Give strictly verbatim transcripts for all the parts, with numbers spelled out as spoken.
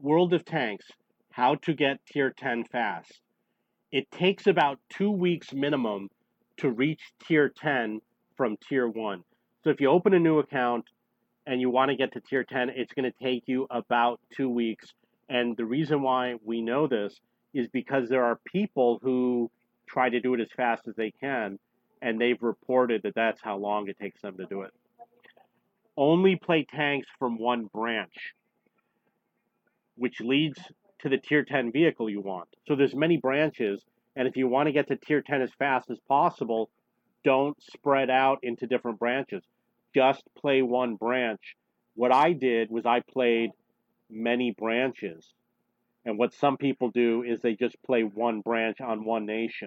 World of Tanks, how to get tier ten fast. It takes about two weeks minimum to reach tier ten from tier one. So if you open a new account and you want to get to tier ten, it's going to take you about two weeks. And the reason why we know this is because there are people who try to do it as fast as they can, and they've reported that that's how long it takes them to do it. Only play tanks from one branch, which leads to the tier ten vehicle you want. So there's many branches, and if you want to get to tier ten as fast as possible, don't spread out into different branches. Just play one branch. What I did was I played many branches. And what some people do is they just play one branch on one nation.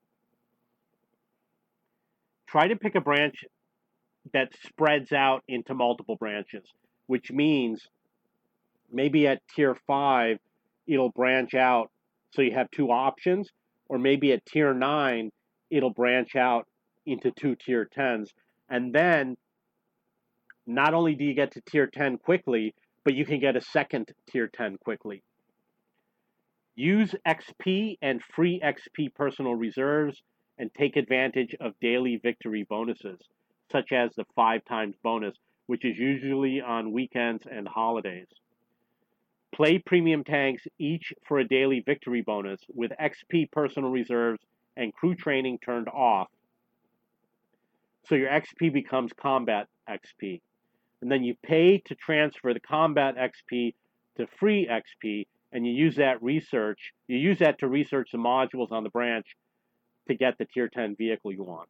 Try to pick a branch that spreads out into multiple branches, which means maybe at tier five, it'll branch out so you have two options, or maybe at tier nine, it'll branch out into two tier tens. And then not only do you get to tier ten quickly, but you can get a second tier ten quickly. Use X P and free X P personal reserves and take advantage of daily victory bonuses, such as the five times bonus, which is usually on weekends and holidays. Play premium tanks each for a daily victory bonus with X P personal reserves and crew training turned off. So your X P becomes combat X P. And then you pay to transfer the combat X P to free X P, and you use that research, you use that to research the modules on the branch to get the tier ten vehicle you want.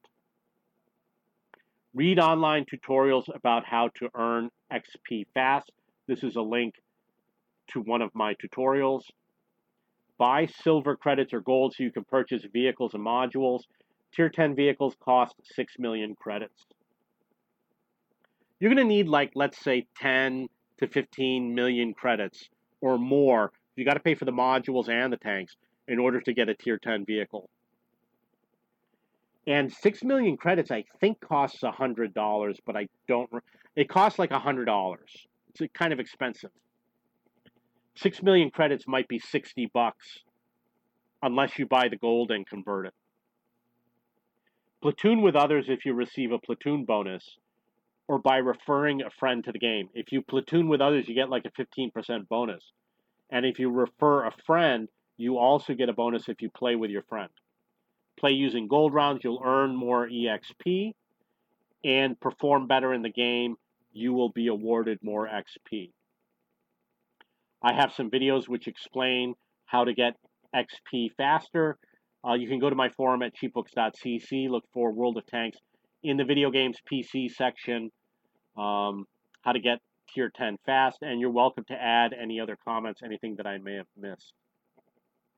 Read online tutorials about how to earn X P fast. This is a link to one of my tutorials. Buy silver credits or gold so you can purchase vehicles and modules. Tier ten vehicles cost six million credits. You're going to need, like, let's say ten to fifteen million credits or more. You got to pay for the modules and the tanks in order to get a tier ten vehicle. And six million credits, I think, costs one hundred dollars, but I don't... It costs like one hundred dollars. It's kind of expensive. six million credits might be sixty bucks unless you buy the gold and convert it. Platoon with others if you receive a platoon bonus, or by referring a friend to the game. If you platoon with others, you get like a fifteen percent bonus. And if you refer a friend, you also get a bonus if you play with your friend. Play using gold rounds, you'll earn more E X P, and perform better in the game, you will be awarded more X P. I have some videos which explain how to get X P faster. Uh, you can go to my forum at cheapbooks dot c c, look for World of Tanks. In the video games P C section, um, how to get tier ten fast, and you're welcome to add any other comments, anything that I may have missed.